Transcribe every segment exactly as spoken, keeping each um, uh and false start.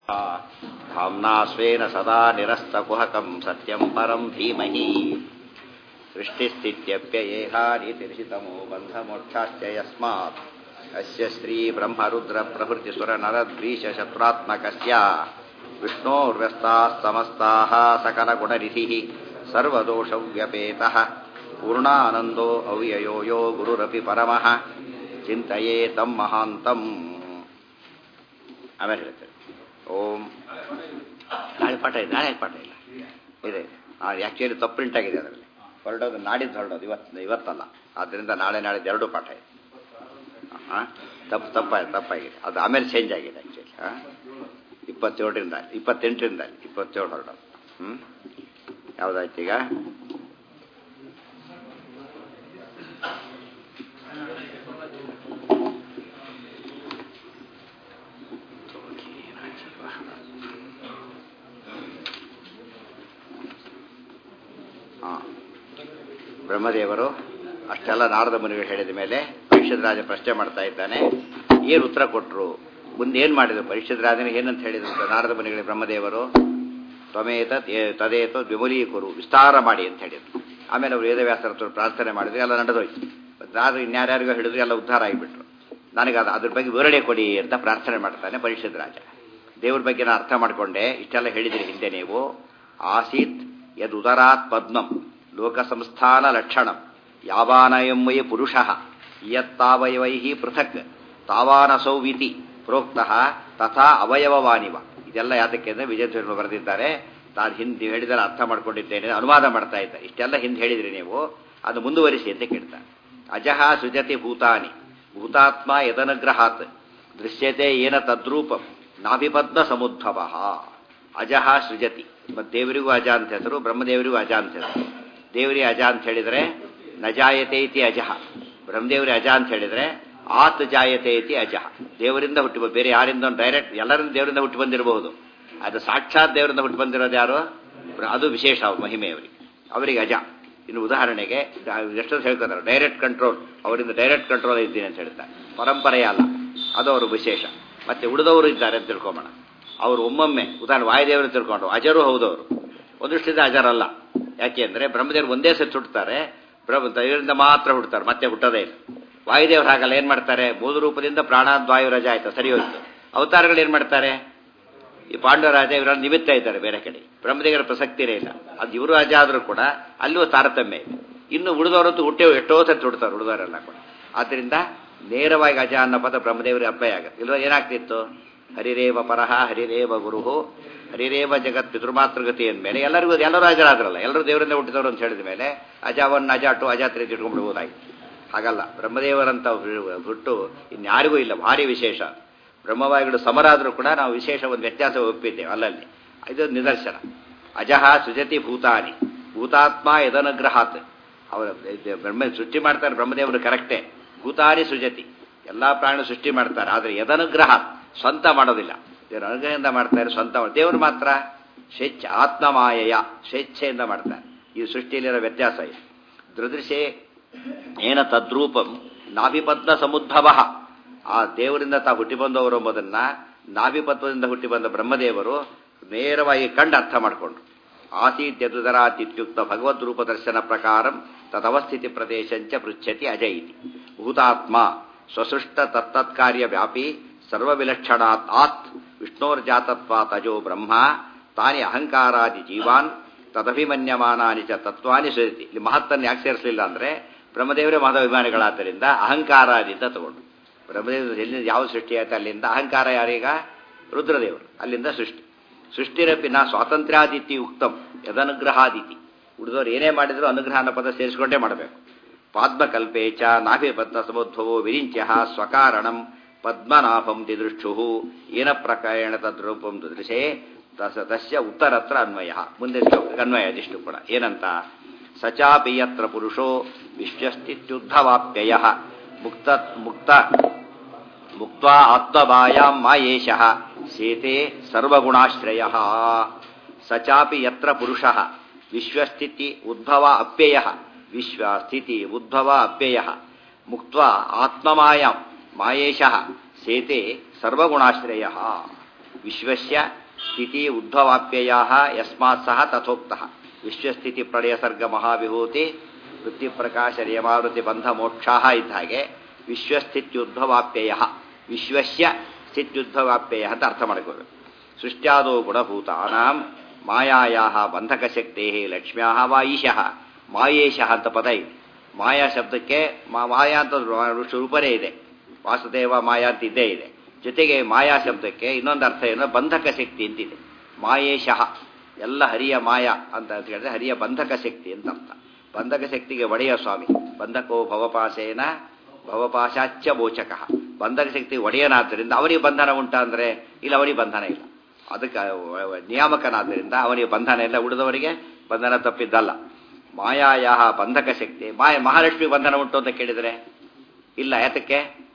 धाम्ना स्वेन सदा निरस्तकुहकं सत्यं परं धीमहि सृष्टिस्थित्यप्ययेहानितिर्षितमो बन्धमोक्षाश्च यस्मात् अस्य श्रीब्रह्मरुद्रप्रभृतिसुरनरद्वीषशत्रुरात्मकस्य विष्णोर्व्यस्ताः समस्ताः सकलगुणनिधिः सर्वदोषव्यपेतः पूर्णानन्दो अव्ययो यो गुरुरपि परमः चिन्तये तं महान्तम् ಆಮೇಲೆ ಹೇಳ್ತೇವೆ. ಓಂ ನಾಳೆ ಪಾಠ ಇದೆ, ನಾಳೆ ಪಾಠ ಇಲ್ಲ ಇದೆ. ಆ್ಯಕ್ಚುಲಿ ತಪ್ಪು ಪ್ರಿಂಟ್ ಆಗಿದೆ ಅದರಲ್ಲಿ. ಹೊರಡೋದು ನಾಡಿದ್ದು ಹೊರಡೋದು, ಇವತ್ತು ಇವತ್ತಲ್ಲ. ಆದ್ದರಿಂದ ನಾಳೆ ನಾಳಿದ್ದು ಎರಡು ಪಾಠ ಇದೆ. ಹಾಂ ತಪ್ಪು ತಪ್ಪಾಗಿದೆ ತಪ್ಪಾಗಿದೆ ಅದು ಆಮೇಲೆ ಚೇಂಜ್ ಆಗಿದೆ ಆ್ಯಕ್ಚುಲಿ. ಹಾಂ ಇಪ್ಪತ್ತೇಳರಿಂದ ಇಪ್ಪತ್ತೆಂಟರಿಂದ ಇಪ್ಪತ್ತೇಳು ಹೊರಡೋದು. ಹ್ಞೂ ಯಾವುದಾಯ್ತು ಈಗ? ಬ್ರಹ್ಮದೇವರು ಅಷ್ಟೆಲ್ಲ ನಾರದ ಮುನಿಗಳು ಹೇಳಿದ ಮೇಲೆ ಪರೀಕ್ಷಿತ ರಾಜ ಪ್ರಶ್ನೆ ಮಾಡ್ತಾ ಇದ್ದಾನೆ. ಏನು ಉತ್ತರ ಕೊಟ್ಟರು, ಮುಂದೆ ಏನು ಮಾಡಿದರು? ಪರೀಕ್ಷಿತ ರಾಜನಿಗೆ ಏನಂತ ಹೇಳಿದ್ರು ನಾರದ ಮುನಿಗಳಿಗೆ ಬ್ರಹ್ಮದೇವರು? ತ್ವಮೇತ ತದೇತೋ ವಿಮುಲೀಕರು, ವಿಸ್ತಾರ ಮಾಡಿ ಅಂತ ಹೇಳಿದ್ರು. ಆಮೇಲೆ ಅವರು ವೇದವ್ಯಾಸರ ಹತ್ರ ಪ್ರಾರ್ಥನೆ ಮಾಡಿದ್ರು, ಎಲ್ಲ ನಡೆದೋಯ್ತು. ರಾಜರು ಇನ್ಯಾರ್ಯಾರಿಗೋ ಹೇಳಿದ್ರು, ಎಲ್ಲ ಉದ್ಧಾರ ಆಗಿಬಿಟ್ರು. ನನಗೆ ಅದು ಅದ್ರ ಬಗ್ಗೆ ವಿವರಣೆ ಕೊಡಿ ಅಂತ ಪ್ರಾರ್ಥನೆ ಮಾಡ್ತಾನೆ ಪರೀಕ್ಷಿತ ರಾಜ. ದೇವ್ರ ಬಗ್ಗೆ ನಾನು ಅರ್ಥ ಮಾಡಿಕೊಂಡೆ, ಇಷ್ಟೆಲ್ಲ ಹೇಳಿದ್ರಿ ಹಿಂದೆ ನೀವು. ಆಸೀತ್ ಯದ್ ಉದರಾತ್ ಪದ್ಮಂ ಲೋಕ ಸಂಸ್ಥಾನ ಲಕ್ಷಣಂ ಯಾವಾನಯಂವಯ ಪುರುಷ ಯತ್ತಾವಯವೈ ಪೃಥಕ್ ತಾವಾನಸೌವಿತಿ ಪ್ರೋಕ್ತಃ ತಥಾ ಅವಯವವಾನಿವ. ಇದೆಲ್ಲ ಯಾತಕ್ಕೆ ಅಂದರೆ ವಿಜಯಧ್ವಜರು ಬರೆದಿದ್ದಾರೆ. ನಾನು ಹಿಂದೆ ಹೇಳಿದರೆ ಅರ್ಥ ಮಾಡ್ಕೊಂಡಿದ್ದೇನೆ, ಅನುವಾದ ಮಾಡ್ತಾ ಇದ್ದ. ಇಷ್ಟೆಲ್ಲ ಹಿಂದೆ ಹೇಳಿದ್ರಿ ನೀವು, ಅದು ಮುಂದುವರಿಸಿ ಅಂತ ಕೇಳ್ತಾರೆ. ಅಜಃ ಸೃಜತಿ ಭೂತಾನಿ ಭೂತಾತ್ಮ ಯದನುಗ್ರಹಾತ್ ದೃಶ್ಯತೆ ಏನ ತದ್ರೂಪಂ ನಾಭಿಪದ್ಮ ಸಮುದ್ಭವ. ಅಜಃ ಸೃಜತಿ, ಮತ್ತು ದೇವರಿಗೂ ಅಜ ಅಂತ ಹೆಸರು, ಬ್ರಹ್ಮದೇವರಿಗೂ ಅಜ ಅಂತ ಹೆಸರು. ದೇವರಿಗೆ ಅಜ ಅಂತ ಹೇಳಿದರೆ ನ ಜಾಯತೆ ಇತಿ ಅಜಃ, ಬ್ರಹ್ಮದೇವರಿಗೆ ಅಜ ಅಂತ ಹೇಳಿದರೆ ಆತ್ ಜಾಯತೆ ಇತಿ ಅಜಃ. ದೇವರಿಂದ ಹುಟ್ಟಿ, ಬೇರೆ ಯಾರಿಂದ ಡೈರೆಕ್ಟ್ ಎಲ್ಲರಿಂದ ದೇವರಿಂದ ಹುಟ್ಟಿ ಬಂದಿರಬಹುದು. ಅದು ಸಾಕ್ಷಾತ್ ದೇವರಿಂದ ಹುಟ್ಟಿ ಬಂದಿರೋದು ಯಾರು? ಅದು ವಿಶೇಷ ಮಹಿಮೆ ಅವರಿಗೆ, ಅವರಿಗೆ ಅಜ. ಇನ್ನು ಉದಾಹರಣೆಗೆ ಎಷ್ಟೊಂದು ಹೇಳ್ಕೊತಾರೆ ಡೈರೆಕ್ಟ್ ಕಂಟ್ರೋಲ್, ಅವರಿಂದ ಡೈರೆಕ್ಟ್ ಕಂಟ್ರೋಲ್ ಇದ್ದೀನಿ ಅಂತ ಹೇಳ್ತಾರೆ. ಪರಂಪರೆಯ ಅಲ್ಲ, ಅದು ಅವರು ವಿಶೇಷ. ಮತ್ತೆ ಉಳಿದವರು ಇದ್ದಾರೆ ಅಂತ ತಿಳ್ಕೊಂಬೋಣ. ಅವರು ಒಮ್ಮೊಮ್ಮೆ ಉದಾಹರಣೆ ವಾಯುದೇವರು ತಿಳ್ಕೊಂಡ್ರು, ಅಜರು ಹೌದವರು, ಒಂದಷ್ಟಿಂದ ಅಜರಲ್ಲ. ಯಾಕೆ ಅಂದರೆ ಬ್ರಹ್ಮದೇವರು ಒಂದೇ ಸತಿ ಹುಟ್ಟುತ್ತಾರೆ, ಬ್ರಹ್ಮ ದೇವರಿಂದ ಮಾತ್ರ ಹುಡ್ತಾರೆ, ಮತ್ತೆ ಹುಟ್ಟೋದೇ ಇಲ್ಲ. ವಾಯುದೇವರು ಹಾಗಲ್ಲ, ಏನು ಮಾಡ್ತಾರೆ? ಮೂಲ ರೂಪದಿಂದ ಪ್ರಾಣಾದ್ವಾಯು ರಜ ಆಯ್ತು, ಸರಿ ಹೋಯ್ತು. ಅವತಾರಗಳು ಏನು ಮಾಡ್ತಾರೆ? ಈ ಪಾಂಡವರಾಜ ಇವರ ನಿಮಿತ್ತ ಇದ್ದಾರೆ ಬೇರೆ ಕಡೆ, ಬ್ರಹ್ಮದೇವರ ಪ್ರಸಕ್ತಿರೇ ಇಲ್ಲ. ಅದು ಇವರು ಅಜ ಆದರೂ ಕೂಡ ಅಲ್ಲೂ ತಾರತಮ್ಯ ಇದೆ. ಇನ್ನು ಉಳಿದವರಂತೂ ಹುಟ್ಟೆ ಎಷ್ಟೋ ಸತಿ ಹುಡ್ತಾರೆ ಉಳಿದವರೆಲ್ಲ ಕೂಡ. ಆದ್ದರಿಂದ ನೇರವಾಗಿ ಅಜ ಅನ್ನೋ ಪದ ಬ್ರಹ್ಮದೇವರಿಗೆ ಅಪ್ಲೈ ಆಗುತ್ತೆ. ಇಲ್ವ ಏನಾಗ್ತಿತ್ತು? ಹರಿರೇವ ಪರಹ ಹರಿರೇವ ಗುರುಹು ಹರಿರೇವ ಜಗತ್ ಪಿತೃಮಾತೃಗತಿ ಅಂದಮೇಲೆ ಎಲ್ಲರಿಗೂ ಎಲ್ಲರೂ ಅಜರಾದ್ರಲ್ಲ, ಎಲ್ಲರೂ ದೇವರಿಂದ ಹುಟ್ಟಿದವರು ಅಂತ ಹೇಳಿದ ಮೇಲೆ ಅಜ ಒನ್ ಅಜ ಟು ಅಜ ತ್ರೀ ಇಟ್ಕೊಂಡ್ಬಿಡ್ಬೋದಾಗಿತ್ತು. ಹಾಗಲ್ಲ, ಬ್ರಹ್ಮದೇವರಂತ ಹುಟ್ಟು ಇನ್ಯಾರಿಗೂ ಇಲ್ಲ, ಭಾರಿ ವಿಶೇಷ. ಬ್ರಹ್ಮವಾಯುಗಳು ಸಮರಾದರೂ ಕೂಡ ನಾವು ವಿಶೇಷ ಒಂದು ವ್ಯತ್ಯಾಸ ಒಪ್ಪಿದ್ದೇವೆ ಅಲ್ಲಲ್ಲಿ. ಇದು ನಿದರ್ಶನ. ಅಜಃ ಸುಜತಿ ಭೂತಾನಿ ಭೂತಾತ್ಮ ಯದನುಗ್ರಹಾತ್. ಅವರ ಬ್ರಹ್ಮ ಸೃಷ್ಟಿ ಮಾಡ್ತಾರೆ ಬ್ರಹ್ಮದೇವರು, ಕರೆಕ್ಟೇ. ಭೂತಾನಿ ಸುಜತಿ, ಎಲ್ಲ ಪ್ರಾಣಿ ಸೃಷ್ಟಿ ಮಾಡ್ತಾರೆ, ಆದರೆ ಯದನುಗ್ರಹಾತ್ ಸ್ವಂತ ಮಾಡೋದಿಲ್ಲ. ದೇವರು ಅನುಗ್ರಹದಿಂದ ಮಾಡ್ತಾರೆ, ಸ್ವಂತ ಮಾಡಿ. ದೇವರು ಮಾತ್ರ ಸ್ವೇಚ್ಛ ಆತ್ಮಮಾಯಯ ಸ್ವೇಚ್ಛೆಯಿಂದ ಮಾಡ್ತಾರೆ. ಈ ಸೃಷ್ಟಿಯಲ್ಲಿರೋ ವ್ಯತ್ಯಾಸ ಇದೆ. ದೃದೃಶೇ ಏನ ತದ್ರೂಪಂ ನಾಭಿಪದ್ಮ ಸಮುದ್ಭವ. ಆ ದೇವರಿಂದ ತಾ ಹುಟ್ಟಿ ಬಂದವರು ಎಂಬುದನ್ನ ನಾಭಿಪದ್ಮದಿಂದ ಹುಟ್ಟಿ ಬಂದ ಬ್ರಹ್ಮದೇವರು ನೇರವಾಗಿ ಕಂಡು ಅರ್ಥ ಮಾಡಿಕೊಂಡ್ರು. ಆಸೀತ್ಯದುದರಾತಿತ್ಯುಕ್ತ ಭಗವದ್ ರೂಪ ದರ್ಶನ ಪ್ರಕಾರಂ ತದವಸ್ಥಿತಿ ಪ್ರದೇಶಂಚ ಪೃಚ್ಛತಿ ಅಜ ಇತಿ. ಭೂತಾತ್ಮ ಸ್ವಸೃಷ್ಟ ತತ್ತತ್ಕಾರ್ಯ ವ್ಯಾಪಿ ಸರ್ವವಿಲಕ್ಷಣಾತ್ ಆತ್ ವಿಷ್ಣೋರ್ಜಾತತ್ವಾತ್ ಅಜೋ ಬ್ರಹ್ಮ ತಾನಿ ಅಹಂಕಾರಾದಿ ಜೀವಾನ್ ತದಭಿಮನ್ಯಮಾನಾನಿ ಚ ತತ್ವಾನಿ ಸುಜತಿ. ಇಲ್ಲಿ ಮಹತ್ತನ್ನು ಯಾಕೆ ಸೇರಿಸಲಿಲ್ಲ ಅಂದರೆ ಬ್ರಹ್ಮದೇವರೇ ಮಹದಾಭಿಮಾನಿಗಳಾದ್ದರಿಂದ ಅಹಂಕಾರಾದಿಂದ ತಗೊಂಡು. ಬ್ರಹ್ಮದೇವರು ಎಲ್ಲಿಂದ ಯಾವ ಸೃಷ್ಟಿ ಆಯ್ತು ಅಲ್ಲಿಂದ ಅಹಂಕಾರ ಯಾರೀಗ? ರುದ್ರದೇವರು, ಅಲ್ಲಿಂದ ಸೃಷ್ಟಿ. ಸೃಷ್ಟಿರಪಿನ ಸ್ವಾತಂತ್ರ್ಯಾದಿತಿ ಉಕ್ತಂ ಯದನುಗ್ರಹಾದಿತಿ. ಉಳಿದವರು ಏನೇ ಮಾಡಿದ್ರು ಅನುಗ್ರಹ ಅನ್ನೋ ಪದ ಸೇರಿಸಿಕೊಂಡೇ ಮಾಡಬೇಕು. ಪಾದ್ಮಕಲ್ಪೇ ಚ ನಾಭಿಪದ್ಮ ಸಮುದ್ಭವೋ ವಿರಿಂಚ್ಯ ಸ್ವಕಾರಣಂ ಪದ್ಮನಾಭಂ ದಿದೃಕ್ಷು ಏನ ಪ್ರಕಾರೇಣ ತದ್ರೂಪಂ ದೃಶೇ ತಸ ತಸ್ಯ ಉತ್ತರತ್ರ ಅನ್ವಯ. ಮುಂದೆ ಅನ್ವಯ ಅದಿಷ್ಟು ಕೂಡ ಏನಂತ? ಸಚಾಪಿ ಯತ್ರ ಪುರುಷೋ ವಿಶ್ವಸ್ಥಿತ್ಯುದ್ಧವಾಪ್ಯಯ ಮುಕ್ತ ಮುಕ್ತ ಮುಕ್ತ್ವಾ ಆತ್ಮಭಾಯಾಂ ಮಾಯೇಶಃ ಸೇತೆ ಸರ್ವಗುಣಾಶ್ರಯ. ಸಚಾಪಿ ಯತ್ರ ಪುರುಷಃ ವಿಶ್ವಸ್ಥಿತಿ ಉದ್ಭವ ಅಪ್ಯಯ ವಿಶ್ವ ಸ್ಥಿತಿ ಉದ್ಭವ ಅಪ್ಯಯ ಮುಕ್ತ್ವಾ ಆತ್ಮಮಾಯಾಂ ಮಾಯೇಶಃ ಸೇತೆ ಸರ್ವಗುಣಾಶ್ರಯ. ವಿಶ್ವಸ್ಯ ಸ್ಥಿತಿ ಉದ್ಭವಾಪ್ಯಯ ಯಸ್ಮಾತ್ ಸಹ ತಥೋಕ್ತಃ ವಿಶ್ವಸ್ಥಿತಿ ಪ್ರಳಯ ಸರ್ಗ ಮಹಾವಿಭೂತಿ ವೃತ್ತಿ ಪ್ರಕಾಶ ನಿಯಮಾವೃತಿ ಬಂಧ ಮೋಕ್ಷಾ ಇದ್ದ ಹಾಗೆ ವಿಶ್ವಸ್ಥಿತ್ಯುದ್ಭವಾಪ್ಯಯ ವಿಶ್ವಸ್ಯ ಸ್ಥಿತ್ಯುದ್ಭವಾಪ್ಯಯ ಅಂತ ಅರ್ಥ ಮಾಡ್ಕೋಬೇಕು. ಸೃಷ್ಟ್ಯಾದೋ ಗುಣಭೂತಾನಾಂ ಮಾಯಾಯಾ ಬಂಧಕಶಕ್ತಿ ಲಕ್ಷ್ಮ್ಯಾ ವಾ ಈಶಃ ಮಾಯೇಶಃ ಅಂತ ಪದ ಇದೆ. ಮಾಯಾ ಶಬ್ದಕ್ಕೆ ಮಾಯಾ ಅಂತ ರೂಪನೇ ಇದೆ. ವಾಸುದೇವ ಮಾಯಾ ಅಂತ ಇದ್ದೇ ಇದೆ. ಜೊತೆಗೆ ಮಾಯಾ ಶಬ್ದಕ್ಕೆ ಇನ್ನೊಂದು ಅರ್ಥ ಏನು, ಬಂಧಕ ಶಕ್ತಿ ಅಂತಿದೆ. ಮಾಯೇಶಃ ಎಲ್ಲ ಹರಿಯ ಮಾಯಾ ಅಂತ ಹೇಳಿದ್ರೆ ಹರಿಯ ಬಂಧಕ ಶಕ್ತಿ ಅಂತ ಅರ್ಥ. ಬಂಧಕ ಶಕ್ತಿಗೆ ಒಡೆಯ ಸ್ವಾಮಿ. ಬಂಧಕೋ ಭವಪಾಶೇನ ಭವಪಾಶಾಚ್ಯ ಮೋಚಕ. ಬಂಧಕ ಶಕ್ತಿ ಒಡೆಯನಾದ್ದರಿಂದ ಅವನಿಗೆ ಬಂಧನ ಉಂಟ ಅಂದರೆ ಇಲ್ಲ, ಅವನಿಗೆ ಬಂಧನ ಇಲ್ಲ. ಅದಕ್ಕೆ ನಿಯಾಮಕನಾದ್ದರಿಂದ ಅವನಿಗೆ ಬಂಧನ ಇಲ್ಲ, ಉಳಿದವರಿಗೆ ಬಂಧನ ತಪ್ಪಿದ್ದಲ್ಲ. ಮಾಯಾಯ ಬಂಧಕ ಶಕ್ತಿ. ಮಾಯ ಮಹಾಲಕ್ಷ್ಮಿ ಬಂಧನ ಉಂಟು ಅಂತ ಕೇಳಿದರೆ ಇಲ್ಲ. ಯಾತಕ್ಕೆ?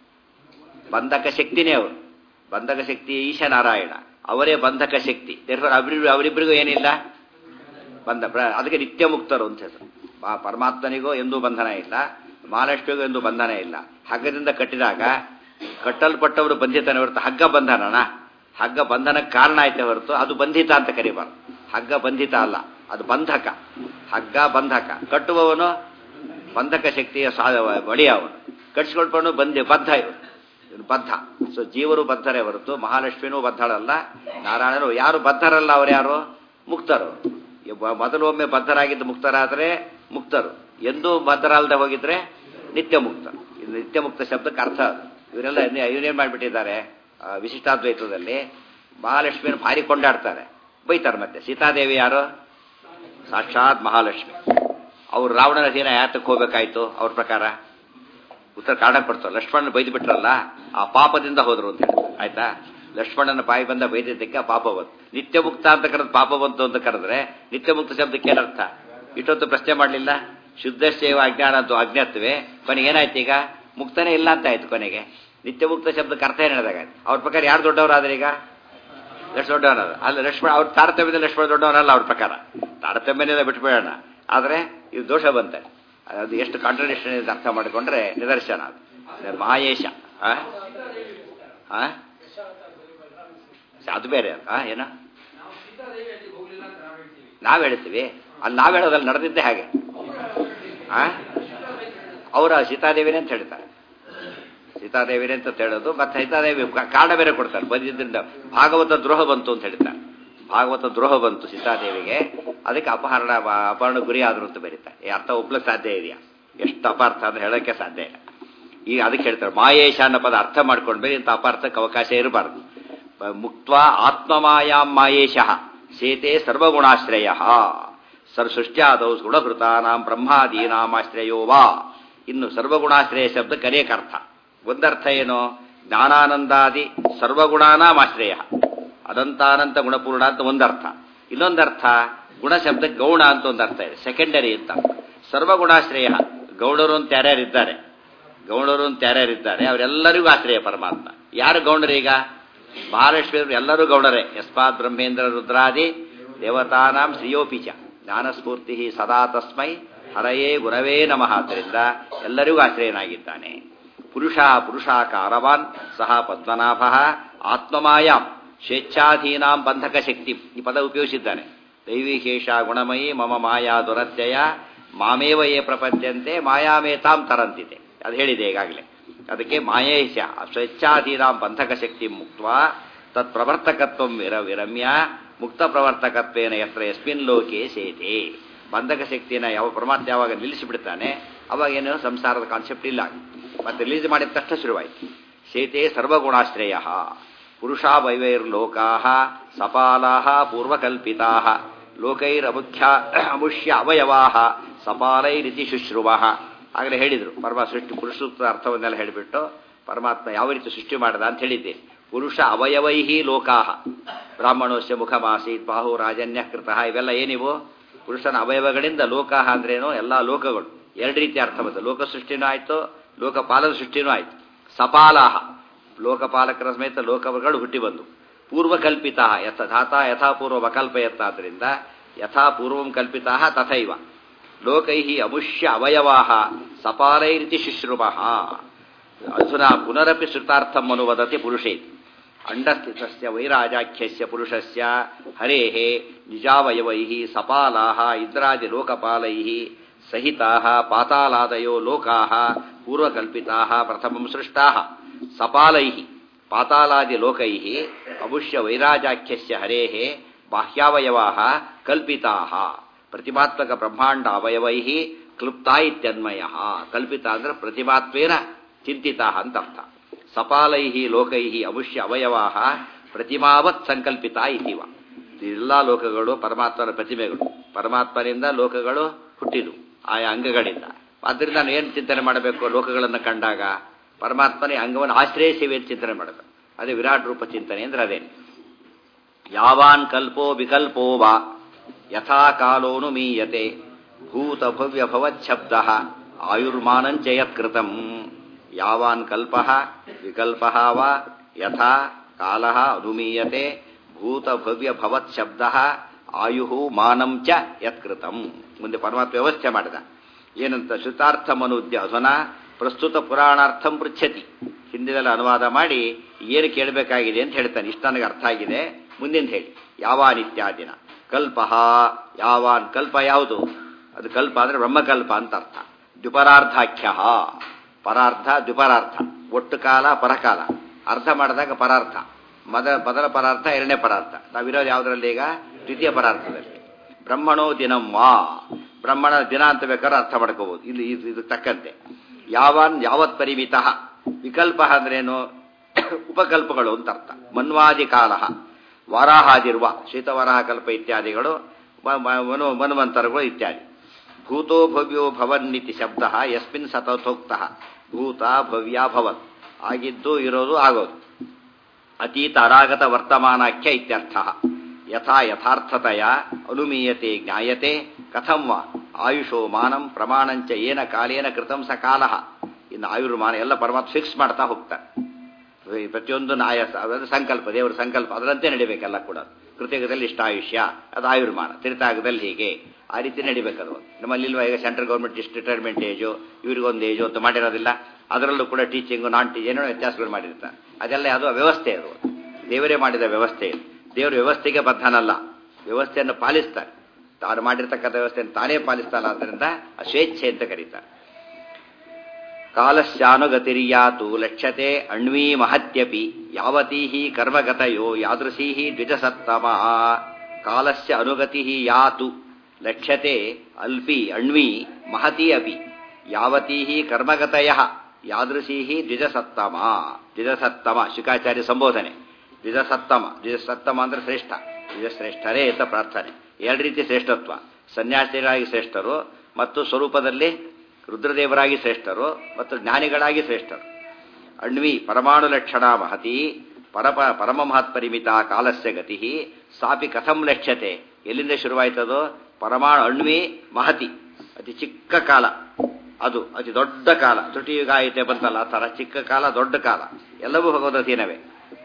ಬಂಧಕ ಶಕ್ತಿನೇ ಅವರು. ಬಂಧಕ ಶಕ್ತಿ ಈಶನಾರಾಯಣ, ಅವರೇ ಬಂಧಕ ಶಕ್ತಿ. ಅವರಿಬ್ರಿಗೂ ಅವರಿಬ್ಬರಿಗೂ ಏನಿಲ್ಲ ಬಂಧ. ಅದಕ್ಕೆ ನಿತ್ಯ ಮುಕ್ತರು ಅಂತ ಹೆಸರು. ಪರಮಾತ್ಮನಿಗೂ ಎಂದೂ ಬಂಧನ ಇಲ್ಲ, ಮಹಾಲಕ್ಷ್ಮಿಗೂ ಎಂದೂ ಬಂಧನ ಇಲ್ಲ. ಹಗ್ಗದಿಂದ ಕಟ್ಟಿದಾಗ ಕಟ್ಟಲ್ಪಟ್ಟವರು ಬಂಧಿತನೇ ಹೊರತು ಹಗ್ಗ ಬಂಧನನ. ಹಗ್ಗ ಬಂಧನಕ್ಕೆ ಕಾರಣ ಆಯ್ತೆ ಹೊರತು ಅದು ಬಂಧಿತ ಅಂತ ಕರಿಬಾರ್ದು. ಹಗ್ಗ ಬಂಧಿತ ಅಲ್ಲ, ಅದು ಬಂಧಕ. ಹಗ್ಗ ಬಂಧಕ, ಕಟ್ಟುವವನು ಬಂಧಕ ಶಕ್ತಿಯ ಒಡೆಯ ಅವನು. ಕಟ್ಸ್ಕೊಳ್ಕೊಂಡು ಬಂಧಿ ಬದ್ಧ ಇವನು ಇವನು ಬದ್ಧ. ಸೊ ಜೀವರು ಬದ್ಧರೇ ಹೊರತು ಮಹಾಲಕ್ಷ್ಮಿನೂ ಬದ್ಧಳಲ್ಲ, ನಾರಾಯಣರು. ಯಾರು ಬದ್ಧರಲ್ಲ ಅವರು ಯಾರು? ಮುಕ್ತರು. ಮೊದಲು ಒಮ್ಮೆ ಬದ್ಧರಾಗಿದ್ದು ಮುಕ್ತರಾದರೆ ಮುಕ್ತರು, ಎಂದೂ ಬದ್ಧರಲ್ಲದೆ ಹೋಗಿದ್ರೆ ನಿತ್ಯ ಮುಕ್ತರು. ಇದು ನಿತ್ಯ ಮುಕ್ತ ಶಬ್ದಕ್ಕೆ ಅರ್ಥ ಅದು. ಇವರೆಲ್ಲ ಇವನೇನು ಮಾಡಿಬಿಟ್ಟಿದ್ದಾರೆ ವಿಶಿಷ್ಟಾದ್ವೈತದಲ್ಲಿ, ಮಹಾಲಕ್ಷ್ಮಿಯನ್ನು ಭಾರಿ ಕೊಂಡಾಡ್ತಾರೆ, ಬೈತಾರೆ. ಮತ್ತೆ ಸೀತಾದೇವಿ ಯಾರು? ಸಾಕ್ಷಾತ್ ಮಹಾಲಕ್ಷ್ಮಿ. ಅವ್ರು ರಾವಣನ ಸೇನ ಯಾತಕ್ಕೆ ಹೋಗ್ಬೇಕಾಯ್ತು ಅವ್ರ ಪ್ರಕಾರ? ಉತ್ತರ ಕಾರಣ ಕೊಡ್ತಾರೆ. ಲಕ್ಷ್ಮಣನ ಬೈದು ಬಿಟ್ರಲ್ಲ, ಆ ಪಾಪದಿಂದ ಹೋದ್ರು ಅಂತ ಹೇಳ್ತಾರೆ. ಆಯ್ತಾ? ಲಕ್ಷ್ಮಣನ ಬಾಯಿ ಬಂದ ಬೈದಿದ್ದಕ್ಕೆ ಆ ಪಾಪ ಬಂತು. ನಿತ್ಯ ಮುಕ್ತ ಅಂತ ಕರೆದು ಪಾಪ ಬಂತು ಅಂತ ಕರೆದ್ರೆ ನಿತ್ಯ ಮುಕ್ತ ಶಬ್ದಕ್ಕೆ ಏನರ್ಥ? ಇಷ್ಟೊತ್ತು ಪ್ರಶ್ನೆ ಮಾಡಲಿಲ್ಲ. ಶುದ್ಧಶೇವ ಅಜ್ಞಾನ ಅಂತೂ ಅಜ್ಞಾತ್ವೇ, ಕೊನೆಗೆ ಏನಾಯ್ತು? ಈಗ ಮುಕ್ತನೇ ಇಲ್ಲ ಅಂತ ಆಯ್ತು. ಕೊನೆಗೆ ನಿತ್ಯ ಮುಕ್ತ ಶಬ್ದಕ್ಕೆ ಅರ್ಥ ಏನು ಹೇಳಿದಾಗ ಅವ್ರ ಪ್ರಕಾರ ಯಾರು ದೊಡ್ಡವರಾದ್ರೆ ಈಗ? ಲಕ್ಷ್ಮಣ ದೊಡ್ಡವನಲ್ಲ. ಅಲ್ಲ, ಲಕ್ಷ್ಮಣ ಅವ್ರ ತಾರತಮ್ಯದ ಲಕ್ಷ್ಮಣ ದೊಡ್ಡವನಲ್ಲ ಅವ್ರ ಪ್ರಕಾರ. ತಾರತಮ್ಯದಿಂದ ಬಿಟ್ಬೇಡೋಣ. ಆದರೆ ಇದು ದೋಷ ಬಂತೆ. ಅದು ಎಷ್ಟು ಕಾಂಟ್ರಡಿಕ್ಷನ್ ಇದೆ ಅರ್ಥ ಮಾಡಿಕೊಂಡ್ರೆ ನಿದರ್ಶನ. ಅದು ಮಹಾಯೇಶ. ಅದು ಬೇರೆ. ಏನು ನಾವ್ ಹೇಳ್ತೀವಿ, ಅಲ್ಲಿ ನಾವ್ ಹೇಳೋದಲ್ಲಿ ನಡೆದಿದ್ದೆ ಹಾಗೆ. ಅವರ ಸೀತಾದೇವಿನೇ ಅಂತ ಹೇಳ್ತಾರೆ. ಸೀತಾದೇವಿನೇ ಅಂತ ಹೇಳೋದು. ಮತ್ತೆ ಸೀತಾದೇವಿ ಕಾರಣ ಬೇರೆ ಕೊಡ್ತಾರೆ. ಬಂದಿದ್ದರಿಂದ ಭಾಗವತ ದ್ರೋಹ ಬಂತು ಅಂತ ಹೇಳ್ತಾರೆ. ಭಾಗವತ ದ್ರೋಹ ಬಂತು ಸೀತಾದೇವಿಗೆ, ಅದಕ್ಕೆ ಅಪಹರಣ ಅಪಹರಣ ಗುರಿ ಆದ್ರು ಅಂತ ಬರೀತಾರೆ. ಈ ಅರ್ಥ ಒಪ್ಲಕ್ಕೆ ಸಾಧ್ಯ ಇದೆಯಾ? ಎಷ್ಟು ಅಪಾರ್ಥ ಅಂತ ಹೇಳೋಕ್ಕೆ ಸಾಧ್ಯ ಇಲ್ಲ. ಈಗ ಅದಕ್ಕೆ ಹೇಳ್ತಾರೆ ಮಾಯೇಶ ಅನ್ನೋ ಪದ ಅರ್ಥ ಮಾಡ್ಕೊಂಡ್ಬೇಡಿ, ಇಂಥ ಅಪಾರ್ಥಕ್ಕೆ ಅವಕಾಶ ಇರಬಾರ್ದು. ಮುಕ್ತ ಆತ್ಮಮಾಯಾಂ ಮಾಯೇಶಃ ಸೇತೆ ಸರ್ವಗುಣಾಶ್ರಯ ಸರ್ ಸೃಷ್ಟ್ಯಾದೌ ಗುಣಭೃತಾನಾಂ ಬ್ರಹ್ಮಾದೀನಾಮಾಶ್ರಯೋ ವಾ. ಇನ್ನು ಸರ್ವಗುಣಾಶ್ರಯ ಶಬ್ದಕ್ಕೆ ಅನೇಕ ಅರ್ಥ. ಒಂದರ್ಥ ಏನು? ಜ್ಞಾನಾನಂದಾದಿ ಸರ್ವಗುಣಾನಾಮಾಶ್ರಯ, ಅನಂತಾನಂತ ಗುಣಪೂರ್ಣ ಅಂತ ಒಂದರ್ಥ. ಇನ್ನೊಂದರ್ಥ ಗುಣಶಬ್ದಕ್ಕೆ ಗೌಣ ಅಂತ ಒಂದು ಅರ್ಥ ಇದೆ, ಸೆಕೆಂಡರಿ ಅಂತ. ಸರ್ವಗುಣಾಶ್ರಯ, ಗೌಣರು ಅಂತ ಯಾರ್ಯಾರಿದ್ದಾರೆ, ಗೌಣರು ಅಂತ ಯಾರ್ಯಾರಿದ್ದಾರೆ ಅವರೆಲ್ಲರಿಗೂ ಆಶ್ರಯ ಪರಮಾತ್ಮ. ಯಾರು ಗೌಣರೀಗ? ಮಹಾಲಕ್ಷ್ಮಿ ಎಲ್ಲರೂ ಗೌಣರೇ. ಯಸ್ಮಾತ್ ಬ್ರಹ್ಮೇಂದ್ರ ರುದ್ರಾದಿ ದೇವತಾನಾಂ ಶ್ರೀಯೋಪಿಚ ಜ್ಞಾನಸ್ಫೂರ್ತಿ ಸದಾ ತಸ್ಮೈ ಹರಯೇ ಗುರವೇ ನಮಃ. ಆದ್ದರಿಂದ ಎಲ್ಲರಿಗೂ ಆಶ್ರಯನಾಗಿದ್ದಾನೆ. ಪುರುಷ ಪುರುಷಾಕಾರವಾನ್ ಸಹ ಪದ್ಮನಾಭ ಆತ್ಮಮಾಯಾಂ ಸ್ವೇಚ್ಛಾಧೀನಾಂ ಬಂಧಕ ಶಕ್ತಿ. ಈ ಪದ ಉಪಯೋಗಿಸಿದ್ದಾನೆ. ದೈವಿಶೇಷ ಗುಣಮಯಿ ಮಮ ಮಾಯಾ ದುರತ್ಯಯ ಮಾಮೇವ ಯೇ ಪ್ರಪಂಚಂತೆ ಮಾಯಾಮೇತಾಂ ತರಂತಿದೆ. ಅದು ಹೇಳಿದೆ ಈಗಾಗಲೇ. ಅದಕ್ಕೆ ಮಾಯೇಶ ಸ್ವೇಚ್ಛಾಧೀನಾಂ ಬಂಧಕ ಶಕ್ತಿ ಮುಕ್ತ ತತ್ ಪ್ರವರ್ತಕತ್ವ ವಿರ ವಿರಮ್ಯ ಮುಕ್ತ ಪ್ರವರ್ತಕತ್ವೇನ ಯತ್ರ ಯಸ್ಮಿನ್ ಲೋಕೆ ಸೇತೆ. ಬಂಧಕ ಶಕ್ತಿನ ಯಾವ ಪರಮಾತ್ಮ ಯಾವಾಗ ನಿಲ್ಲಿಸಿಬಿಡ್ತಾನೆ ಅವಾಗ ಏನು ಸಂಸಾರದ ಕಾನ್ಸೆಪ್ಟ್ ಇಲ್ಲ. ಮತ್ತೆ ರಿಲೀಸ್ ಮಾಡಿದ ತಕ್ಷಣ ಶುರುವಾಯಿತು. ಸೇತೆ ಸರ್ವಗುಣಾಶ್ರಯ ಪುರುಷ ವೈವೈರ್ಲೋಕಾ ಸಪಾಲಾ ಪೂರ್ವಕಲ್ಪಿತಾ ಲೋಕೈರಮುಖ್ಯ ಅಮುಷ್ಯ ಅವಯವಾ ಸಪಾಲೈರಿತಿ ಶುಶ್ರುವ. ಆಗಲೇ ಹೇಳಿದರು ಪರಮ ಸೃಷ್ಟಿ ಪುರುಷೂಕ್ತ ಅರ್ಥವನ್ನೆಲ್ಲ ಹೇಳಿಬಿಟ್ಟು ಪರಮಾತ್ಮ ಯಾವ ರೀತಿ ಸೃಷ್ಟಿ ಮಾಡದ ಅಂತ ಹೇಳಿದ್ದೆ. ಪುರುಷ ಅವಯವೈಹಿ ಲೋಕಾ ಬ್ರಾಹ್ಮಣೋಸ್ಯ ಮುಖಮಾಸೀತ್ ಬಾಹು ರಾಜನ್ಯ ಕೃತ. ಇವೆಲ್ಲ ಏನಿವು? ಪುರುಷನ ಅವಯವಗಳಿಂದ ಲೋಕಾಹ ಅಂದ್ರೇನು? ಎಲ್ಲ ಲೋಕಗಳು. ಎರಡು ರೀತಿ ಅರ್ಥ ಬಂತು. ಲೋಕ ಸೃಷ್ಟಿನೂ ಆಯಿತು, ಲೋಕಪಾಲದ ಸೃಷ್ಟಿನೂ ಆಯಿತು. ಸಪಾಲಾಹ ಲೋಕಪಾಲಕರ ಸಮೇತ ಲೋಕಗಳು ಹುಟ್ಟಿ ಬಂದು. ಪೂರ್ವಕಲ್ಪಿತ ಯಥ ಧಾತ ಯಥಾಪೂರ್ವ ವಕಲ್ಪಯತ್ತಾದ್ರಿಂದ ಯಥಾಪೂರ್ವಂ ಕಲ್ಪಿತಾ ತಥೈವ ಲೋಕೈ ಅಮುಷ್ಯ ಅವಯವಾ ಸಪಾಲೈರಿತಿ ಶುಶ್ರುಮ. ಅಧುನಾ ಪುನರಪಿ ಶ್ರುತಾರ್ಥಂ ಅನುವದತಿ ಪುರುಷೇ. ಅಂಡಸ್ಥಿತಸ್ಯ ವೈರಾಜಾಖ್ಯಸ್ಯ ಪುರುಷಸ್ಯ ಹರೇಃ ನಿಜಾವಯವೈಃ ಸಪಾಲಾಃ ಇಂದ್ರಾದಿ ಲೋಕಪಾಲೈಃ ಸಹಿತಾಃ ಪಾತಾಲಾದಯೋ ಲೋಕಾಃ ಪೂರ್ವಕಲ್ಪಿತಾಃ ಪ್ರಥಮಂ ಸೃಷ್ಟಾಃ ಸಪಾಲೈಃ ಪಾತಾಲಾದಿ ಲೋಕೈಃ ಅಮುಷ್ಯ ವೈರಾಜಾಖ್ಯಸ್ಯ ಹರೇಃ ಬಾಹ್ಯಾವಯವಾಃ ಕಲ್ಪಿತಾಃ ಪ್ರತಿಮಾತ್ಮಕ ಬ್ರಹ್ಮಾಂಡ ಅವಯವೈಃ ಕ್ಲುಪ್ತಾ ಇತ್ಯನ್ವಯಃ. ಕಲ್ಪಿತ ಅಂದ್ರೆ ಪ್ರತಿಮಾತ್ವೇನ ಚಿಂತಿತಾ ಅಂತ ಅರ್ಥ. ಸಪಾಲೈಃ ಲೋಕೈಃ ಅಮುಷ್ಯ ಅವಯವಾಃ ಪ್ರತಿಮಾವತ್ ಸಂಕಲ್ಪಿತ ಇತಿವ. ಎಲ್ಲ ಲೋಕಗಳು ಪರಮಾತ್ಮನ ಪ್ರತಿಮೆಗಳು. ಪರಮಾತ್ಮನಿಂದ ಲೋಕಗಳು ಹುಟ್ಟಿದು ಆಯಾ ಅಂಗಗಳಿಂದ. ಆದ್ದರಿಂದ ನಾನು ಏನು ಚಿಂತನೆ ಮಾಡಬೇಕು? ಲೋಕಗಳನ್ನು ಕಂಡಾಗ ಪರಮಾತ್ಮನೇ ಅಂಗವನ್ನು ಆಶ್ರಯಿಸಿವೆ ಅಂತ ಚಿಂತನೆ ಮಾಡಬೇಕು. ಅದೇ ವಿರಾಟ್ ರೂಪ ಚಿಂತನೆ ಅಂದ್ರೆ ಅದೇನು. ಯಾವಾನ್ ಕಲ್ಪೋ ವಿಕಲ್ಪೋ ವಾ ಯಥಾ ಕಾಲೋನು ಮೀಯತೆ ಭೂತ ಭವ್ಯ ಭವಚ್ಛಬ್ದ ಆಯುರ್ಮಾನಂಚ ಯತ್ಕೃತಂ. ಯಾವಾನ್ ಕಲ್ಪಃ ವಿಕಲ್ಪಃ ವಾ ಯಥಾ ಕಾಲಃ ಅನುಮೀಯತೆ ಭೂತ ಭವ್ಯ ಭವಚ್ಛಬ್ದ ಆಯು ಮಾನಂ ಚ ಯತ್ಕೃತಂ. ಮುಂದೆ ಪರಮಾತ್ಮ ವ್ಯವಸ್ಥೆ ಮಾಡಿದ ಏನಂತ ಶ್ರುತಾರ್ಥಮನುದ್ಯ ಅಧುನಾ ಪ್ರಸ್ತುತ ಪುರಾಣಾರ್ಥಂ ಪೃಚ್ಛತಿ. ಹಿಂದಿನೆಲ್ಲ ಅನುವಾದ ಮಾಡಿ ಏನು ಕೇಳಬೇಕಾಗಿದೆ ಅಂತ ಹೇಳ್ತಾನೆ. ಇಷ್ಟ ನನಗೆ ಅರ್ಥ ಆಗಿದೆ, ಮುಂದಿನ ಹೇಳಿ. ಯಾವಾನ್ ಇತ್ಯಾದಿನ ಕಲ್ಪಃ. ಯಾವಾನ್ ಕಲ್ಪ ಯಾವುದು? ಅದು ಕಲ್ಪ ಅಂದ್ರೆ ಬ್ರಹ್ಮಕಲ್ಪ ಅಂತ ಅರ್ಥ. ದ್ವಿಪರಾರ್ಧಾಖ್ಯ. ಪರಾರ್ಧ ದ್ವಿಪರಾರ್ಥ, ಒಟ್ಟು ಕಾಲ ಪರಕಾಲ. ಅರ್ಥ ಮಾಡಿದಾಗ ಪರಾರ್ಥ, ಮೊದ ಮೊದಲ ಪರಾರ್ಥ ಎರಡನೇ ಪರಾರ್ಥ. ನಾವಿರೋದು ಯಾವುದರಲ್ಲಿ ಈಗ? ದ್ವಿತೀಯ ಪರಾರ್ಥದಲ್ಲಿ. ಬ್ರಹ್ಮಣೋ ದಿನಂ ವಾ, ಬ್ರಹ್ಮಣ ದಿನ ಅಂತ ಬೇಕಾದ್ರೆ ಅರ್ಥ ಮಾಡ್ಕೋಬಹುದು ಇಲ್ಲಿ ಇದು ತಕ್ಕಂತೆ. ಯಾವಾನ್ ಯಾವತ್ ಪರಿಮಿತ. ವಿಕಲ್ಪ ಅಂದ್ರೇನು? ಉಪಕಲ್ಪಗಳು ಅಂತ ಅರ್ಥ. ಮನ್ವಾದಿ ಕಾಲ ವಾರಾಹಾದಿರ್ವ ಶೀತವರಾಹ ಕಲ್ಪ ಇತ್ಯಾದಿಗಳು, ಮನು ಮನ್ವಂತರಗಳು ಇತ್ಯಾದಿ. ಭೂತೋ ಭವ್ಯೋ ಭವನ್ನಿತಿ ಶಬ್ದ ಯಸ್ಮಿನ್ ಸತಥೋಕ್ತ. ಭೂತ ಭವ್ಯ ಭವತ್, ಆಗಿದ್ದು ಇರೋದು ಆಗೋದು. ಅತೀತ ಅರಾಗತ ವರ್ತಮಾನಾಖ್ಯ ಇತ್ಯರ್ಥ. ಯಥಾ ಯಥಾರ್ಥತೆಯ ಅನುಮೀಯತೆ ಜ್ಞಾಯತೆ ಕಥಂ ವಾ ಆಯುಷೋ ಮಾನಂ ಪ್ರಮಾಣಂಚ ಏನ ಕಾಲೇನ ಕೃತಂ ಸ ಕಾಲಃ. ಇನ್ನು ಆಯುರ್ಮಾನ ಎಲ್ಲ ಪರಮಾತ್ಮ ಫಿಕ್ಸ್ ಮಾಡ್ತಾ ಹೋಗ್ತಾರೆ. ಪ್ರತಿಯೊಂದು ಆಯಾಸ ಅದರ ಸಂಕಲ್ಪ, ದೇವರ ಸಂಕಲ್ಪ ಅದರಂತೆ ನಡಿಬೇಕೆಲ್ಲ ಕೂಡ. ಕೃತಿಕದಲ್ಲಿ ಇಷ್ಟ ಆಯುಷ್ಯ, ಅದು ಆಯುರ್ಮಾನ. ತೀರ್ಥಾಗದಲ್ಲಿ ಹೀಗೆ ಆ ರೀತಿ ನಡಿಬೇಕದು. ನಮ್ಮಲ್ಲಿ ಇಲ್ವಾ ಈಗ ಸೆಂಟ್ರಲ್ ಗೌರ್ಮೆಂಟ್ ಇಷ್ಟು ರಿಟೈರ್ಮೆಂಟ್ ಏಜು, ಇವರಿಗೊಂದು ಏಜು ಅಂತ ಮಾಡಿರೋದಿಲ್ಲ. ಅದರಲ್ಲೂ ಕೂಡ ಟೀಚಿಂಗು ನಾನ್ ಟೀಚ್ ಏನೋ ವ್ಯತ್ಯಾಸಗಳು ಮಾಡಿರ್ತಾರೆ. ಅದೆಲ್ಲ ಅದು ವ್ಯವಸ್ಥೆ. ಅದು ದೇವರೇ ಮಾಡಿದ ವ್ಯವಸ್ಥೆ. ದೇವರ ವ್ಯವಸ್ಥೆಗೆ ಬದ್ಧನಲ್ಲ, ವ್ಯವಸ್ಥೆಯನ್ನು ಪಾಲಿಸ್ತಾರೆ. ತಾನು ಮಾಡಿರ್ತಕ್ಕಂಥ ವ್ಯವಸ್ಥೆಯನ್ನು ತಾನೇ ಪಾಲಿಸ್ತಾನ. ಆದ್ದರಿಂದ ಸ್ವೇಚ್ಛೆ ಅಂತ ಕರೀತಾರೆ. ಕಾಲಶ್ಚಾನುಗತಿರ್ಯಾತು ಲಕ್ಷ್ಯತೆ ಅಣ್ವೀ ಮಹತ್ಯಪಿ ಯಾವತೀ ಕರ್ಮಗತಯೋ ಯಾದೃಶೀ ದ್ವಿಜಸತ್ತಮ. ಕಾಲಸ್ಯ ಅನುಗತಿ ಯಾತು ಲಕ್ಷ್ಯತೆ ಅಲ್ಪಿ ಅಣ್ವೀ ಮಹತಿ ಅಪಿ ಯಾವತೀ ಕರ್ಮಗತಯ ಯಾದೃಶೀ ದ್ವಿಜಸತ್ತಮ. ದ್ವಿಜಸತ್ತಮ ಶುಕಾಚಾರ್ಯ ಸಂಬೋಧನೆ. ದ್ವಿಜಸತ್ತಮ, ದ್ವಿಜಸತ್ತಮ ಅಂದ್ರೆ ಶ್ರೇಷ್ಠ. ದ್ವಿಜಶ್ರೇಷ್ಠರೇ ಅಂತ ಪ್ರಾರ್ಥನೆ. ಎರಡು ರೀತಿ ಶ್ರೇಷ್ಠತ್ವ. ಸನ್ಯಾಸಿಗಳಾಗಿ ಶ್ರೇಷ್ಠರು ಮತ್ತು ಸ್ವರೂಪದಲ್ಲಿ ರುದ್ರದೇವರಾಗಿ ಶ್ರೇಷ್ಠರು ಮತ್ತು ಜ್ಞಾನಿಗಳಾಗಿ ಶ್ರೇಷ್ಠರು. ಅಣ್ವಿ ಪರಮಾಣು ಲಕ್ಷಣ ಮಹತಿ ಪರಪ ಪರಮ ಮಹತ್ಪರಿಮಿತ ಕಾಲಸ್ಯ ಗತಿ ಸಾಪಿ ಕಥಂ ಲಕ್ಷ್ಯತೆ. ಎಲ್ಲಿಂದ ಶುರುವಾಯ್ತದು? ಪರಮಾಣು ಅಣ್ವಿ ಮಹತಿ, ಅತಿ ಚಿಕ್ಕ ಕಾಲ. ಅದು ಅತಿ ದೊಡ್ಡ ಕಾಲ. ತ್ರುಟಿಯುಗಾಯಿತೆ ಬಂತಲ್ಲ ಆ ಥರ ಚಿಕ್ಕ ಕಾಲ, ದೊಡ್ಡ ಕಾಲ. ಎಲ್ಲವೂ ಭಗವದಧೀನವೇ.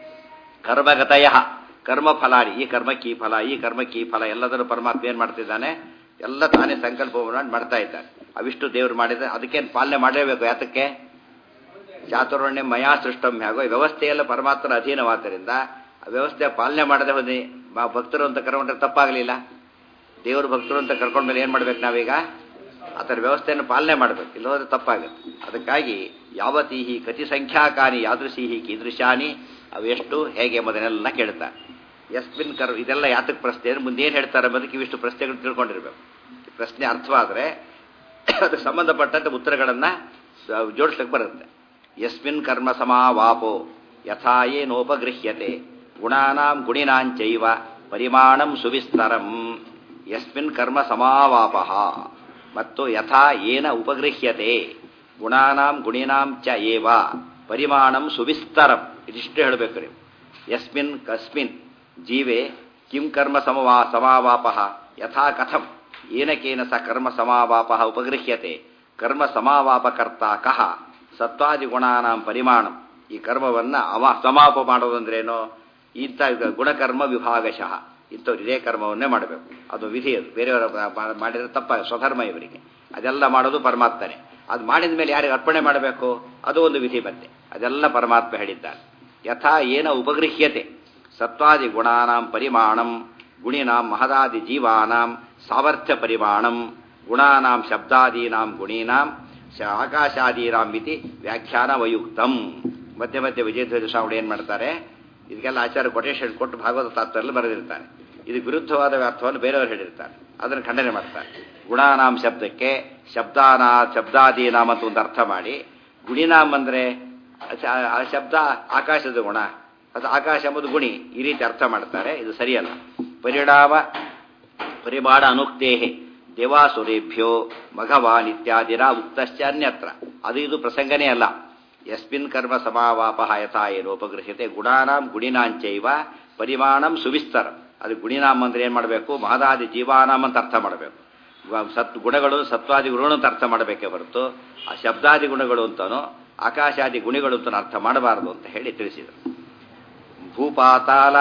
ಕರ್ಮಗತಯ ಕರ್ಮಫಲಾರಿ. ಈ ಕರ್ಮಕ್ಕೆ ಈ ಫಲ, ಈ ಕರ್ಮಕ್ಕೆ ಈ ಫಲ ಎಲ್ಲದನ್ನು ಪರಮಾತ್ಮ ಏನ್ ಮಾಡ್ತಿದ್ದಾನೆ? ಎಲ್ಲ ತಾನೇ ಸಂಕಲ್ಪವನ್ನು ಮಾಡ್ತಾ ಇದ್ದಾನೆ. ಅವಿಷ್ಟು ದೇವರು ಮಾಡಿದ್ರೆ ಅದಕ್ಕೇನು ಪಾಲನೆ ಮಾಡಲೇಬೇಕು. ಯಾತಕ್ಕೆ? ಚಾತುರ್ವರ್ಣ್ಯ ಮಯಾ ಸೃಷ್ಟಂ ಹೇಗೋ ವ್ಯವಸ್ಥೆಯೆಲ್ಲ ಪರಮಾತ್ಮನ ಅಧೀನವಾದ್ದರಿಂದ ಆ ವ್ಯವಸ್ಥೆ ಪಾಲನೆ ಮಾಡದೆ ಹೋದಿ ಭಕ್ತರು ಅಂತ ಕರ್ಕೊಂಡ್ರೆ ತಪ್ಪಾಗಲಿಲ್ಲ. ದೇವರು ಭಕ್ತರು ಅಂತ ಕರ್ಕೊಂಡ್ಮೇಲೆ ಏನು ಮಾಡ್ಬೇಕು ನಾವೀಗ? ಆ ಥರ ವ್ಯವಸ್ಥೆಯನ್ನು ಪಾಲನೆ ಮಾಡಬೇಕು, ಇಲ್ಲ ಹೋದ್ರೆ ತಪ್ಪಾಗುತ್ತೆ. ಅದಕ್ಕಾಗಿ ಯಾವತೀಹಿ ಕತಿ ಸಂಖ್ಯಾಕಾನಿ ಯಾದೃಶೀಹಿ ಕೀದೃಶಾನಿ, ಅವೆಷ್ಟು ಹೇಗೆ ಎಂಬುದನ್ನೆಲ್ಲ ಕೇಳ್ತಾರೆ. ಯಸ್ಮಿನ್ ಕರ್ ಇದೆಲ್ಲ ಯಾತಕ್ಕೆ ಪ್ರಶ್ನೆ ಅಂದ್ರೆ ಮುಂದೆ ಏನು ಹೇಳ್ತಾರೆ ಎಂಬುದಕ್ಕೆ ಇವಿಷ್ಟು ಪ್ರಶ್ನೆಗಳು ತಿಳ್ಕೊಂಡಿರ್ಬೇಕು. ಪ್ರಶ್ನೆ ಅರ್ಥವಾದರೆ ಅದಕ್ಕೆ ಸಂಬಂಧಪಟ್ಟಂತೆ ಉತ್ತರಗಳನ್ನು ಜೋಡಿಸ್ಲಿಕ್ಕೆ ಬರುತ್ತೆ. ಯಸ್ಮಿನ್ ಕರ್ಮ ಸಮಾವಾಪೋ ಯಥಾ ಏನೋಪಗೃಹ್ಯತೆ ಗುಣಾನಾಂ ಗುಣಿನಾಂಚೈವ ಪರಿಮಾಣಂ ಸುವಿಸ್ತರಂ. ಯಸ್ಮಿನ್ ಕರ್ಮ ಸಮಾವಾಪಃ ಮತ್ತು ಯಥಾ ಏನ ಉಪಗೃಹ್ಯತೆ ಗುಣಾನಾಂ ಗುಣಿನಾಂ ಚ ಏವ ಪರಿಮಾಣಂ ಸುವಿಸ್ತರಂ. ಇದಿಷ್ಟು ಹೇಳಬೇಕು ನೀವು. ಯಸ್ಮಿನ್ ಕಸ್ಮಿನ್ ಜೀವೆ ಕಿಂ ಕರ್ಮ ಸಮವಾ ಸಮಾವಾಪಃ ಯಥಾ ಕಥಂ ಏನಕೇನ ಸ ಕರ್ಮ ಸಮಾವಾಪಃ ಉಪಗೃಹ್ಯತೆ ಕರ್ಮ ಸಮಾವಾಪಕರ್ತ ಕಹ ಸತ್ವಾದಿ ಗುಣಾನಾಂ ಪರಿಮಾಣಂ. ಈ ಕರ್ಮವನ್ನು ಅವ ಸಮಾಪ ಮಾಡೋದಂದ್ರೇನೋ? ಇಂಥ ಗುಣಕರ್ಮ ವಿಭಾಗಶಃ ಇಂಥವ್ರು ಇದೇ ಕರ್ಮವನ್ನೇ ಮಾಡಬೇಕು. ಅದು ವಿಧಿ. ಅದು ಬೇರೆಯವರ ಮಾಡಿದರೆ ತಪ್ಪ, ಸ್ವಧರ್ಮ ಇವರಿಗೆ. ಅದೆಲ್ಲ ಮಾಡೋದು ಪರಮಾತ್ಮನೇ. ಅದು ಮಾಡಿದ ಮೇಲೆ ಯಾರಿಗೆ ಅರ್ಪಣೆ ಮಾಡಬೇಕು? ಅದು ಒಂದು ವಿಧಿ. ಮತ್ತೆ ಅದೆಲ್ಲ ಪರಮಾತ್ಮ ಹೇಳಿದ್ದಾನೆ. ಯಥಾ ಏನ ಉಪಗೃಹ್ಯತೆ ಸತ್ವಾದಿ ಗುಣಾನಾಂ ಪರಿಮಾಣಂ ಗುಣಿನಾಂ ಮಹದಾದಿ ಜೀವಾನಾಂ ಸಾಮರ್ಥ್ಯ ಪರಿಮಾಣಂ ಗುಣಾನಾಂ ಶಬ್ದಾದೀನಾಂ ಗುಣೀನಾಂ ಆಕಾಶಾದೀನಾಂ ಇತಿ ವ್ಯಾಖ್ಯಾನವಯುಕ್ತಂ. ಮಧ್ಯೆ ಮಧ್ಯೆ ವಿಜಯಧ್ವಜ ಸ್ವಾಮಿ ಏನು ಮಾಡ್ತಾರೆ, ಇದಕ್ಕೆಲ್ಲ ಆಚಾರ್ಯ ಕೊಟೇಶನ್ ಕೊಟ್ಟು ಭಾಗವತ ತಾತ್ಪರ್ಯದಲ್ಲಿ ಬರೆದಿರ್ತಾರೆ. ಇದಕ್ಕೆ ವಿರುದ್ಧವಾದ ಅರ್ಥವನ್ನು ಬೇರೆಯವರು ಹೇಳಿರ್ತಾರೆ, ಅದನ್ನು ಖಂಡನೆ ಮಾಡ್ತಾರೆ. ಗುಣಾನಾಂ ಶಬ್ದಕ್ಕೆ ಶಬ್ದಾನಾ ಶಬ್ದಾದೀನಾಂ ಅಂತ ಒಂದು ಅರ್ಥ ಮಾಡಿ, ಗುಣಿನಾಮ್ ಅಂದರೆ ಆ ಶಬ್ದ ಆಕಾಶದ ಗುಣ, ಅದು ಆಕಾಶ ಎಂಬುದು ಗುಣಿ, ಈ ರೀತಿ ಅರ್ಥ ಮಾಡ್ತಾರೆ. ಇದು ಸರಿಯಲ್ಲ. ಪರಿಣಾಮ ಪರಿಮಾಣ ಅನುಕ್ತೇಹೆ ದೇವಾಸುರೇಭ್ಯೋ ಭಗವಾನ್ ಇತ್ಯಾದಿನ ಉಕ್ತಶ್ಚ ಅನ್ಯತ್ರ. ಅದು ಇದು ಪ್ರಸಂಗನೇ ಅಲ್ಲ. ಯಸ್ಮಿನ್ ಕರ್ಮ ಸಮಾವಾಪ ಯಥಾ ಏನೋಪಗೃಹ್ಯತೆ ಗುಣಾನಾಂ ಗುಣಿನಾಂಚೈವ ಪರಿಮಾಣಂ ಸುವಿಸ್ತರಂ. ಅದು ಗುಣಿನಾಮ್ ಅಂದ್ರೆ ಏನು ಮಾಡಬೇಕು, ಮಹದಾದಿ ಜೀವಾನಾಮ್ ಅಂತ ಅರ್ಥ ಮಾಡಬೇಕು. ಸತ್ ಗುಣಗಳು ಸತ್ವಾದಿ ಗುಣಗಳು ಅಂತ ಅರ್ಥ ಮಾಡಬೇಕೇ ಹೊರತು ಆ ಶಬ್ದಾದಿ ಗುಣಗಳು ಅಂತನೋ ಆಕಾಶಾದಿ ಗುಣಿಗಳು ಅಂತ ಅರ್ಥ ಮಾಡಬಾರದು ಅಂತ ಹೇಳಿ ತಿಳಿಸಿದರು. ಭೂಪಾತಾಲ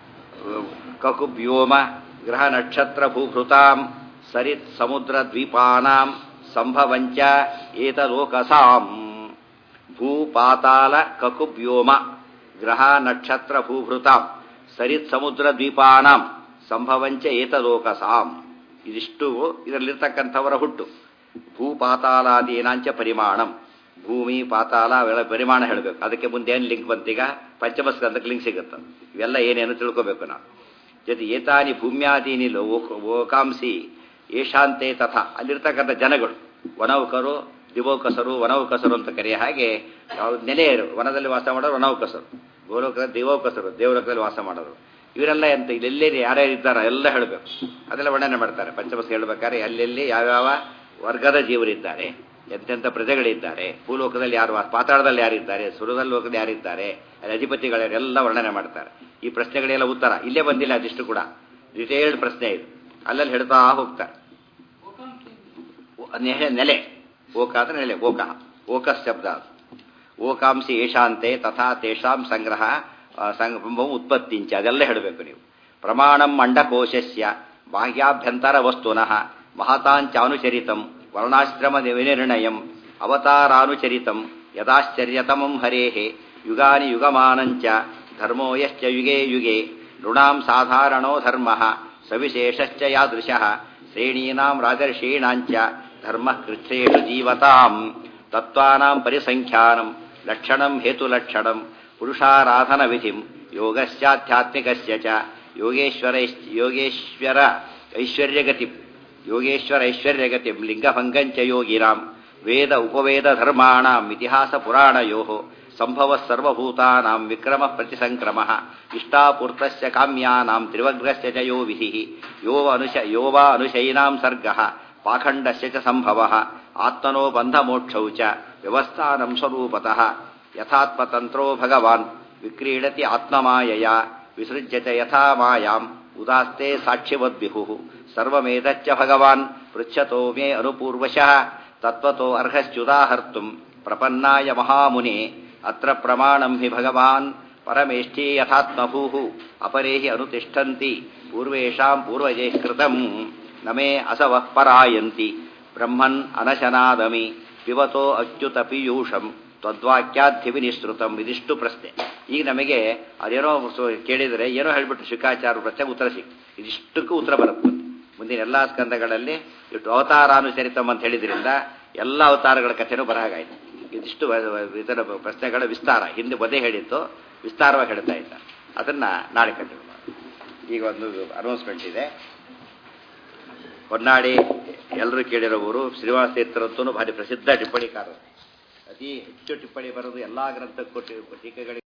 ಕಕುಬ್ಯೋಮ ಗ್ರಹ ನಕ್ಷತ್ರ ಭೂಭೃತಾಂ ಸರಿತ್ ಸಮುದ್ರ ದ್ವೀಪಾನಾಂ ಸಂಭವಂಚ ಏತಲೋಕಸಾಂ. ಭೂಪಾತಾಲ ಕಕುಬ್ಯೋಮ ಗ್ರಹ ನಕ್ಷತ್ರ ಭೂಭೃತಾಂ ಸರಿತ್ ಸಮುದ್ರ ದ್ವೀಪಾನಾಂ ಸಂಭವಂಚ ಏತಲೋಕಸಾಂ. ಇದಿಷ್ಟು ಇದರಲ್ಲಿರ್ತಕ್ಕಂಥವರ ಹುಟ್ಟು. ಭೂಪಾತಾಲಾದೀನಾಂಚ ಪರಿಮಾಣಂ, ಭೂಮಿ ಪಾತಾಳ ಅವೆಲ್ಲ ಪರಿಮಾಣ ಹೇಳಬೇಕು. ಅದಕ್ಕೆ ಮುಂದೆ ಏನು ಲಿಂಕ್ ಬಂತೀಗ, ಪಂಚಮಸ್ಕಂದಕ್ಕೆ ಲಿಂಕ್ ಸಿಗುತ್ತೆ. ಇವೆಲ್ಲ ಏನೇನು ತಿಳ್ಕೋಬೇಕು ನಾವು. ಜೊತೆ ಏತಾನಿ ಭೂಮ್ಯಾದೀನಿ ಲೋಕಾಂಸಿ ಏಷಾಂತೆ ತಥಾ, ಅಲ್ಲಿರ್ತಕ್ಕಂಥ ಜನಗಳು ವನೌಕರು ದಿವೌಕಸರು ವನೌಕಸರು ಅಂತ ಕರೆಯ ಹಾಗೆ ನೆಲೆಯರು, ವನದಲ್ಲಿ ವಾಸ ಮಾಡೋರು ವನೌಕಸರು, ಗೋಲೋಕದಲ್ಲಿ ದಿವೌಕಸರು ದೇವಲೋಕದಲ್ಲಿ ವಾಸ ಮಾಡೋರು. ಇವರೆಲ್ಲ ಎಂತ ಇಲ್ಲೆಲ್ಲಿ ಯಾರ್ಯಾರು ಇದ್ದಾರ ಎಲ್ಲ ಹೇಳಬೇಕು. ಅದೆಲ್ಲ ವರ್ಣನೆ ಮಾಡ್ತಾರೆ ಪಂಚಮಸ್ಕ ಹೇಳ್ಬೇಕಾದ್ರೆ. ಅಲ್ಲೆಲ್ಲಿ ಯಾವ್ಯಾವ ವರ್ಗದ ಜೀವರಿದ್ದಾರೆ, ಎಂತೆಂಥ ಪ್ರಜೆಗಳಿದ್ದಾರೆ, ಭೂಲೋಕದಲ್ಲಿ ಯಾರು, ಪಾತಾಳದಲ್ಲಿ ಯಾರಿದ್ದಾರೆ, ಸುರದಲ್ಲಿ ಲೋಕದಲ್ಲಿ ಯಾರಿದ್ದಾರೆ, ಅಲ್ಲಿ ಅಧಿಪತಿಗಳೆಲ್ಲ ವರ್ಣನೆ ಮಾಡ್ತಾರೆ. ಈ ಪ್ರಶ್ನೆಗಳೆಲ್ಲ ಉತ್ತರ ಇಲ್ಲೇ ಬಂದಿಲ್ಲ. ಅದಿಷ್ಟು ಕೂಡ ಡಿಟೇಲ್ಡ್ ಪ್ರಶ್ನೆ ಇದು. ಅಲ್ಲಲ್ಲಿ ಹೇಳ್ತಾ ಹೋಗ್ತಾರೆ. ನೆಲೆ ಓಕ ಅಂದ್ರೆ ನೆಲೆ, ಓಕ ಓಕ ಶಬ್ದ. ಓಕಾಂಸಿ ಏಷಾಂತೆ ತಥಾ ತೇಷಾಂ ಸಂಗ್ರಹ ಸಂಭವ ಉತ್ಪತ್ತಿಂಚ, ಅದೆಲ್ಲ ಹೇಳಬೇಕು ನೀವು. ಪ್ರಮಾಣಂ ಅಂಡಕೋಶಸ್ಯ ಬಾಹ್ಯಾಭ್ಯಂತರ ವಸ್ತುನಃ ಮಹತಾಂಚಾನುಚರಿತಂ ವರ್ಣಾಶ್ರಮ ವಿನಿರ್ಣಯಂ ಅವತಾರಾನುಚರಿತಂ ಯದಾಶ್ಚರ್ಯತಮಂ ಹರೇಃ ಯುಗಾನಿ ಯುಗಮಾನಂಚ ಧರ್ಮೋ ಯಶ್ಚ ಯುಗೇ ಯುಗೇ ನೃಣಾಂ ಸಾಧಾರಣೋ ಧರ್ಮಃ ಸವಿಶೇಷಶ್ಚ ಯಾದೃಶಃ ಶ್ರೇಣೀನಾಂ ರಾಜರ್ಷೀಣಾಂಚ ಧರ್ಮಃ ಕೃಚ್ಛ್ರೇಷು ಜೀವತಾಂ ತತ್ವಾನಾಂ ಪರಿಸಂಖ್ಯಾನಂ ಲಕ್ಷಣಂ ಹೇತುಲಕ್ಷಣಂ ಪುರುಷಾರಾಧನ ವಿಧಿಂ ಯೋಗಶ್ಚಾಧ್ಯಾತ್ಮಿಕಸ್ಯ ಚ ಯೋಗೇಶ್ವರ ಯೋಗೇಶ್ವರ ಐಶ್ವರ್ಯಗತಿ ಯೋಗೇಶ್ವರ ಐಶ್ವರ್ಯಗತಿಂ ಲಿಂಗಭಂಗಂಚ ಯೋಗಿನಾಂ ವೇದ ಉಪವೇದ ಧರ್ಮಾಣಾಂ ಇತಿಹಾಸ ಪುರಾಣಯೋಃ ಸಂಭವಃ ಸರ್ವಭೂತಾನಾಂ ವಿಕ್ರಮ ಪ್ರತಿಸಂಕ್ರಮಃ ಇಷ್ಟಾಪೂರ್ತಸ್ಯ ಕಾಮ್ಯಾನಾಂ ತ್ರಿವಗ್ರಸ್ಯ ಚ ಯೋ ವಿಧಿಃ ಯೋವ ಅನುಶ ಯೋವಾ ಅನುಶೈನಾಂ ಸರ್ಗಃ ಪಾಖಂಡಸ್ಯ ಚ ಸಂಭವಃ ಆತ್ಮನೋ ಬಂಧಮೋಕ್ಷೌ ಚ ವ್ಯವಸ್ಥಾನಂ ಸ್ವರೂಪತಃ ಯಥಾತ್ಮತಂತ್ರೋ ಭಗವಾನ್ ವಿಕ್ರೀಡತಿ ಆತ್ಮಮಾಯಯ ವಿಸೃಜ್ಯತೆ ಯಥಾ ಮಾಯಾಂ ಉದಾಸ್ತೆ ಸಾಕ್ಷಿವದ್ವಿಹುಃ ಸರ್ವಮೇತಚ್ಚ ಭಗವಾನ್ ಪೃಚ್ಛತೋ ಮೇ ಅನುಪೂರ್ವಶಃ ತತ್ವತೋ ಅರ್ಹಶ್ಚುದಾಹರ್ತುಂ ಪ್ರಪನ್ನಾಯ ಮಹಾಮುನೆ ಅತ್ರ ಪ್ರಮಾಣಂ ಹಿ ಭಗವಾನ್ ಪರಮೇಷ್ಠಿ ಯಥಾತ್ಮಭೂಃ ಅಪರೇಹಿ ಅನುತಿಷ್ಠಂತಿ ಪೂರ್ವೇಷಾಂ ಪೂರ್ವಜೈಃ ಕೃತಂ ನಮೇ ಅಸವಃ ಪರಾಯಂತಿ ಬ್ರಹ್ಮನ್ ಅನಶನಾದಮಿ ಪಿಬತೋ ಅಚ್ಯುತ ಪೀಯೂಷಂ ತ್ವದ್ವಾಕ್ಯಾಧಿವಿನಿಶ್ರುತಂ. ಇದಿಷ್ಟು ಪ್ರಶ್ನೆ. ಈಗ ನಮಗೆ ಅದೇನೋ ಕೇಳಿದರೆ ಏನೋ ಹೇಳಿಬಿಟ್ಟು ಶುಕಾಚಾರ ಪ್ರಶ್ನೆಗೆ ಉತ್ತರ ಸಿಕ್ ಇದಿಷ್ಟಕ್ಕೂ ಉತ್ತರ ಬರುತ್ತೆ. ಮುಂದಿನ ಎಲ್ಲ ಸ್ಕಂದಗಳಲ್ಲಿ ಇಟ್ಟು ಅವತಾರಾನುಚರಿತಂ ಅಂತ ಹೇಳಿದ್ರಿಂದ ಎಲ್ಲ ಅವತಾರಗಳ ಕಥೆನೂ ಬರಹಾಗಾಯಿತು. ಇದಿಷ್ಟು ಇದರ ಪ್ರಶ್ನೆಗಳ ವಿಸ್ತಾರ ಹಿಂದೆ ಬದೇ ಹೇಳಿತ್ತು, ವಿಸ್ತಾರವಾಗಿ ಹೇಳ್ತಾ ಇದ್ದ. ಅದನ್ನ ನಾಳೆ ಕಂಟಿನ್ಯೂ ಮಾಡಿ. ಈಗ ಒಂದು ಅನೌನ್ಸ್ಮೆಂಟ್ ಇದೆ. ಹೊನ್ನಾಡಿ ಎಲ್ಲರೂ ಕೇಳಿರೋವರು ಶ್ರೀನಿವಾಸ ತೀರ್ಥರಂತೂ ಭಾರಿ ಪ್ರಸಿದ್ಧ ಟಿಪ್ಪಣಿಕಾರರು. ಅತಿ ಹೆಚ್ಚು ಟಿಪ್ಪಣಿ ಬರೋದು ಎಲ್ಲಾ ಗ್ರಂಥಕ್ಕೂ ಟೀಕೆಗಳಿಗೆ